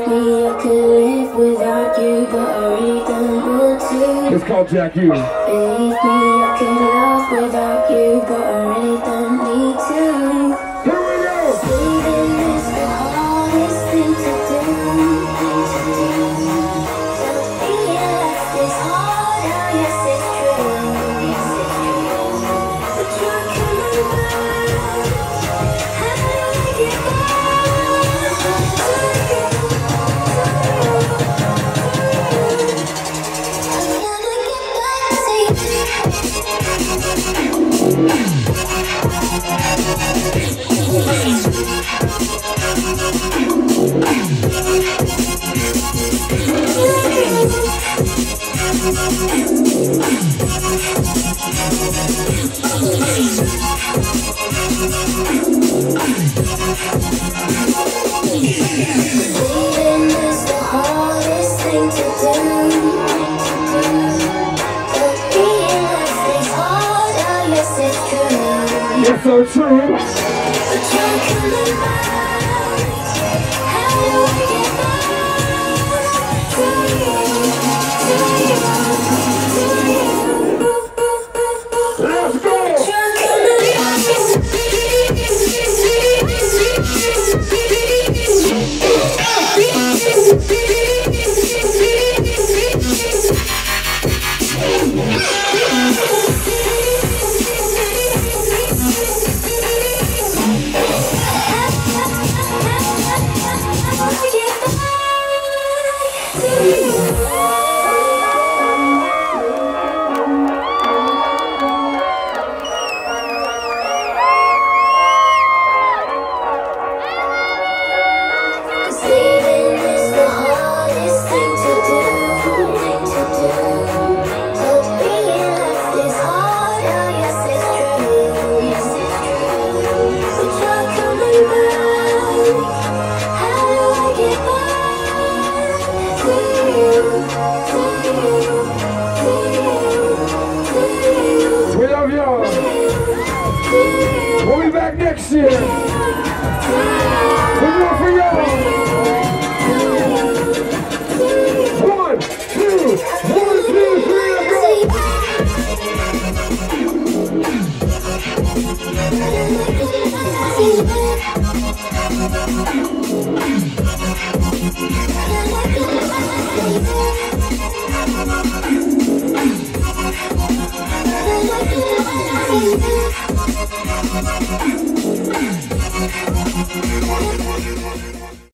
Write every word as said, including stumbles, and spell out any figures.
me, I could live without you, but I really don't want to. It's called Jack U. Believe me, I could love without you, but I really don't need to. Here we go! Leaving is the hardest thing to do. Don't being left is hard, oh yes it's true. Yes it's true. But you're coming back. How do I get back to you? Leaving is the hardest thing to do. But being left is hard, oh yes it's true. It's so true. But you're coming back. How do I get back to you, to you, to you? Let's go! But you're coming back. We'll be right back.